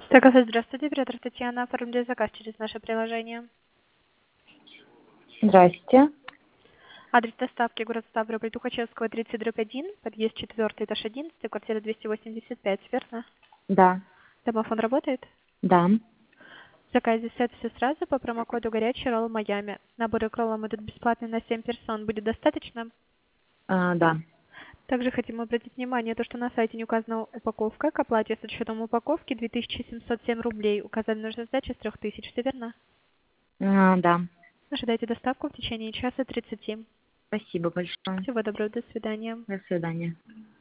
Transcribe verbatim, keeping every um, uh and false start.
Так, а здравствуйте, оператор Татьяна. Оформляю заказ через наше приложение. Здрасте. Адрес доставки город Ставрополь, Тухачевского, тридцать дробь один, подъезд четвертый, этаж одиннадцать, квартира двести восемьдесят пять, верно? Да, Домофон работает? да, В заказе сет все сразу по промокоду «Горячий ролл Майами». Наборы роллом идут бесплатные на семь персон. Будет достаточно? а, да. Также хотим обратить внимание, то, что на сайте не указана упаковка. К оплате с учетом упаковки две тысячи семьсот семь рублей. Указали нужная сдача с трех тысяч. Все верно? А, да. Ожидайте доставку в течение часа тридцати. Спасибо большое. Всего доброго, до свидания. До свидания.